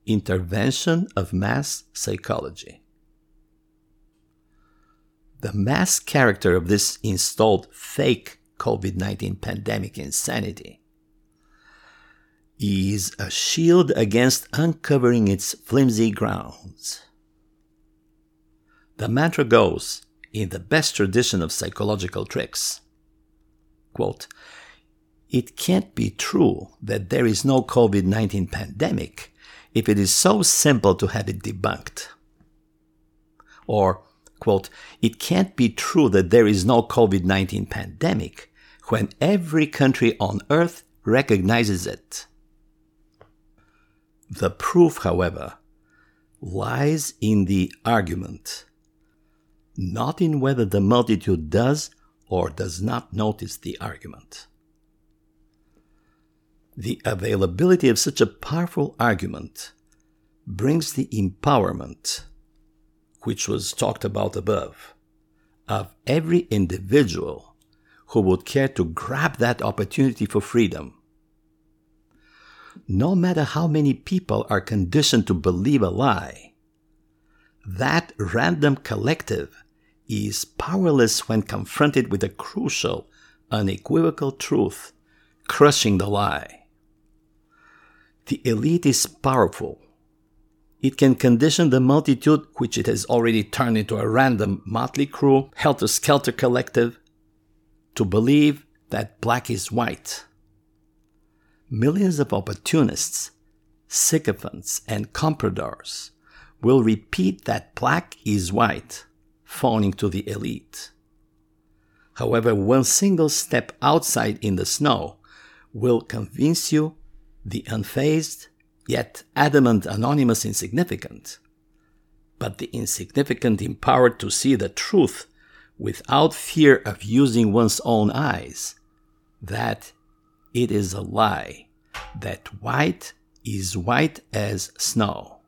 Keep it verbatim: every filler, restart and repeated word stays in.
intervention of mass psychology. The mass character of this installed fake COVID nineteen pandemic insanity is a shield against uncovering its flimsy grounds. The mantra goes, in the best tradition of psychological tricks, quote, "It can't be true that there is no COVID nineteen pandemic if it is so simple to have it debunked." Or, quote, "It can't be true that there is no COVID nineteen pandemic when every country on earth recognizes it." The proof, however, lies in the argument, not in whether the multitude does or does not notice the argument. The availability of such a powerful argument brings the empowerment, which was talked about above, of every individual who would care to grab that opportunity for freedom. No matter how many people are conditioned to believe a lie, that random collective is powerless when confronted with a crucial, unequivocal truth, crushing the lie. The elite is powerful. It can condition the multitude, which it has already turned into a random motley crew, helter-skelter collective, to believe that black is white. Millions of opportunists, sycophants, and compradors will repeat that black is white, phoning to the elite. However, one single step outside in the snow will convince you, the unfazed, yet adamant anonymous insignificant, but the insignificant empowered to see the truth without fear of using one's own eyes, that it is a lie, that white is white as snow.